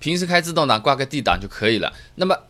平时开自动挡挂个 D 档就可以了。那么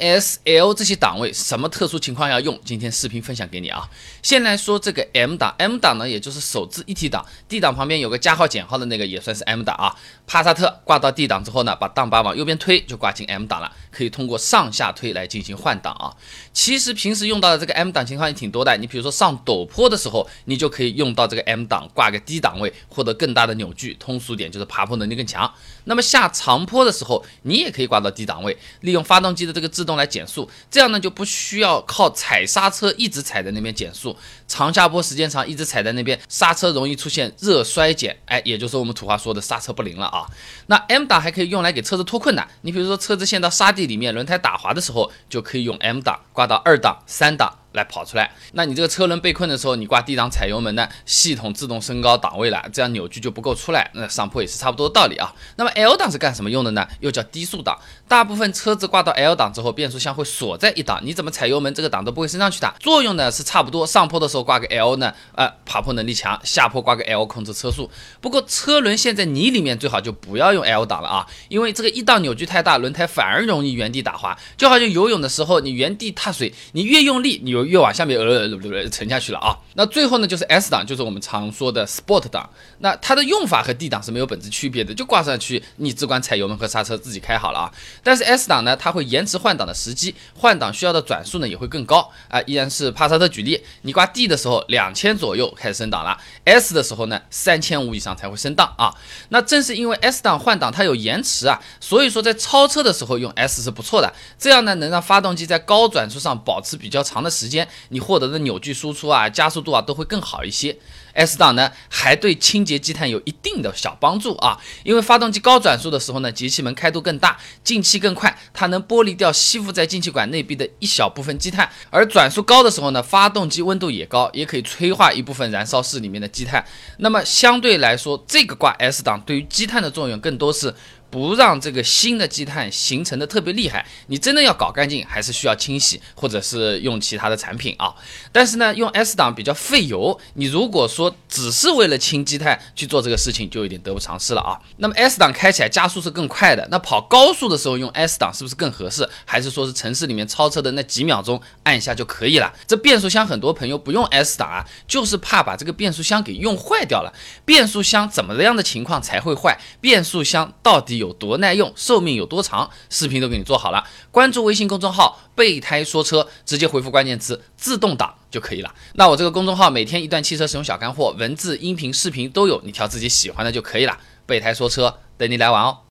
M、S、L 这些档位什么特殊情况要用？今天视频分享给你啊。先来说这个 M 档 ，M 档呢也就是手自一体档 ，D 档旁边有个加号减号的那个也算是 M 档啊。帕萨特挂到 D 档之后呢，把档把往右边推就挂进 M 档了，可以通过上下推来进行换挡啊。其实平时用到的这个 M 档情况也挺多的，你比如说上陡坡的时候，你就可以用到这个 M 档挂个低档位，获得更大的扭矩，通俗点就是爬坡能力更强。那么下长坡的时候，你也可以挂到低档位，利用发动机的这个制动来减速，这样呢就不需要靠踩刹车一直踩在那边减速，长下坡时间长一直踩在那边，刹车容易出现热衰减，也就是我们土话说的刹车不灵了啊。那 M 档还可以用来给车子脱困的，你比如说车子陷到沙地里面，轮胎打滑的时候，就可以用 M 档挂到2档、3档。来跑出来，那你这个车轮被困的时候，你挂低档踩油门呢，系统自动升高档位了，这样扭矩就不够出来，那上坡也是差不多的道理啊。那么 L 档是干什么用的呢？又叫低速档，大部分车子挂到 L 档之后，变速箱会锁在一档，你怎么踩油门，这个档都不会升上去的。作用呢是差不多，上坡的时候挂个 L 呢，爬坡能力强，下坡挂个 L 控制车速。不过车轮陷在泥里面，最好就不要用 L 档了啊，因为这个一档扭矩太大，轮胎反而容易原地打滑，就好像游泳的时候，你原地踏水，你越用力，你越往下面沉下去了啊。那最后呢就是 S 档，就是我们常说的 Sport 档。那它的用法和 D 档是没有本质区别的，就挂上去，你只管踩油门和刹车自己开好了啊。但是 S 档呢，它会延迟换挡的时机，换挡需要的转速呢也会更高啊。依然是帕萨特举例，你挂 D 的时候2000左右开始升档了 ，S 的时候呢3500以上才会升档啊。那正是因为 S 档换挡它有延迟啊，所以说在超车的时候用 S 是不错的，这样呢能让发动机在高转速上保持比较长的时间。你获得的扭矩输出啊、加速度啊都会更好一些。S 档呢还对清洁积碳有一定的小帮助啊，因为发动机高转速的时候呢，节气门开度更大，进气更快，它能剥离掉吸附在进气管内壁的一小部分积碳，而转速高的时候呢，发动机温度也高，也可以催化一部分燃烧室里面的积碳。那么相对来说，这个挂 S 档对于积碳的作用更多是不让这个新的积碳形成的特别厉害，你真的要搞干净，还是需要清洗，或者是用其他的产品啊。但是呢，用 S 档比较费油，你如果说只是为了清积碳去做这个事情，就有点得不偿失了啊。那么 S 档开起来加速是更快的，那跑高速的时候用 S 档是不是更合适？还是说是城市里面超车的那几秒钟按一下就可以了？这变速箱很多朋友不用 S 档啊，就是怕把这个变速箱给用坏掉了。变速箱怎么样的情况才会坏？变速箱到底有多耐用，寿命有多长，视频都给你做好了。关注微信公众号备胎说车，直接回复关键词自动挡就可以了。那我这个公众号每天一段汽车使用小干货，文字、音频、视频都有，你挑自己喜欢的就可以了。备胎说车，等你来玩哦。